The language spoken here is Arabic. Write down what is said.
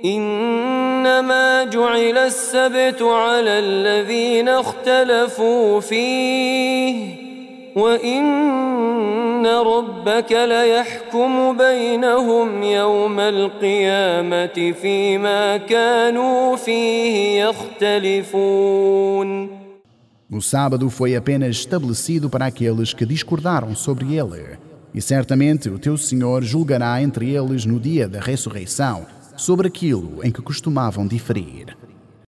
إنما جعل السبت على الذين اختلفوا فيه وإن ربك ليحكم بينهم يوم القيامة فيما كانوا فيه يختلفون. O sábado foi apenas estabelecido para aqueles que discordaram sobre ele. E certamente o teu Senhor julgará entre eles no dia da ressurreição sobre aquilo em que costumavam diferir.